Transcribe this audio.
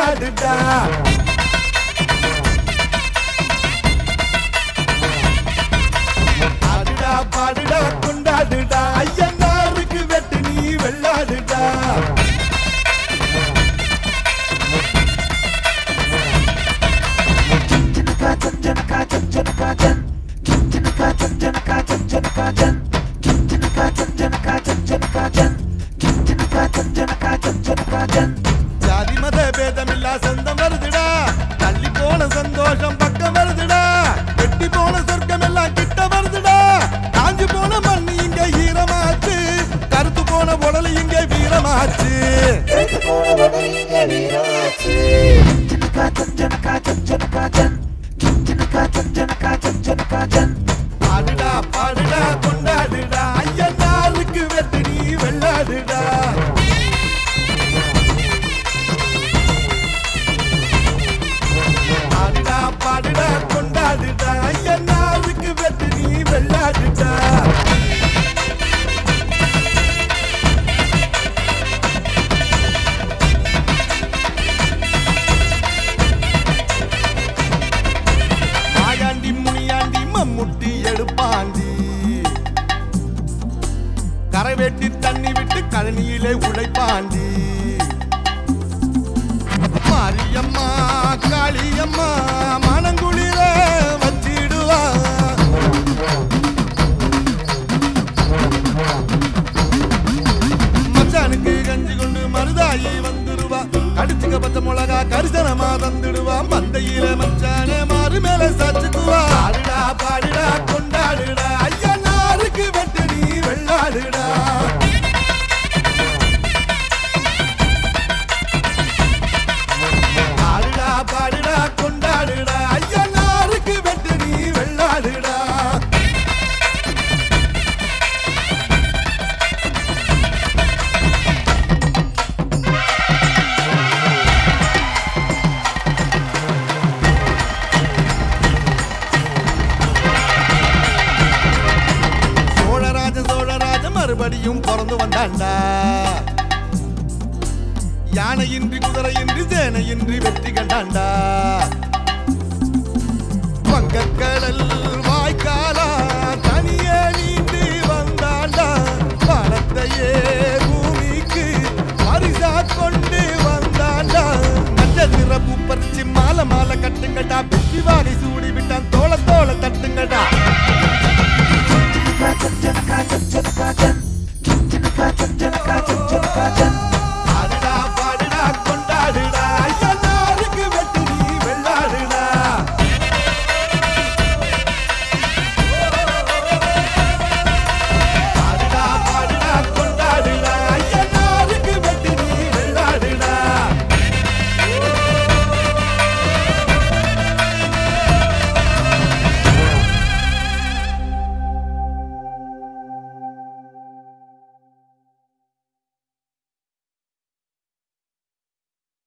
கொண்டாடுடா. ஆடுடா பாடுடா கொண்டாடுடா, ஐயனாருக்கு வெட்டு நீ வெள்ளாடுடா. ஜாதி மத பேதமில்லா சொந்தம் வருதுடா, தள்ளி போன சந்தோஷம் பக்கம் வருதுடா, வெட்டி போன சொர்க்கம் எல்லாம் கிட்ட வருதுடா. காஞ்சு போன மண்ணு இங்க ஈரமாச்சு, கருத்து போன உடல் இங்க வீரமாச்சு. ஆடுடா பாடுடா கொண்டாடுடா, ஐயனாருக்கு வெட்டு நீ வெள்ளாடுடா. ஆடுடா பாடுடா கொண்டாடுடா, ஐயனாருக்கு வெட்டு நீ வெள்ளாடுடா. மாயாண்டி முனியாண்டி மம்முட்டி எடுப்பாண்டி, கரை வெட்டி தண்ணி விட்டு கழனியிலே உழைப்பாண்டி. மாரியம்மா காளியம்மா மனங்குளிர வச்சிடுவா, மச்சானுக்கு கஞ்சி கொண்டு மருதாயி வந்துடுவா, கடிச்சுக்க பச்சை மிளகா கரிசனமா தந்துடுவா, மந்தையில மச்சான மாறு மேல சாச்சுக்குவா. ஆடுடா பாடுடா கொண்டாடுடா, ஐயனாருக்கு வெட்டு நீ வெள்ளாடுடா. ஆடுடா பாடுடா கொண்டாடுடா, ஐயனாருக்கு வெட்டு நீ வெள்ளாடுடா. சோழராஜ மறுபடியும் பிறந்து வந்தாண்டா, யானையின்றி குதிரையின்றி சேனையின்றி வெற்றி கண்டாண்டா. வங்கக்கடல் வாய்க்காலா தனியே நீந்தி வந்தாண்டா, பணத்தையே பூமிக்கு பரிசா கொண்டு வந்தாண்டா. நட்சத்திர பூ பறிச்சு மாலை மாலை கட்டுங்கடா, பிச்சி வாகை சூடி விட்டான் தோள தோள தட்டுங்கடா.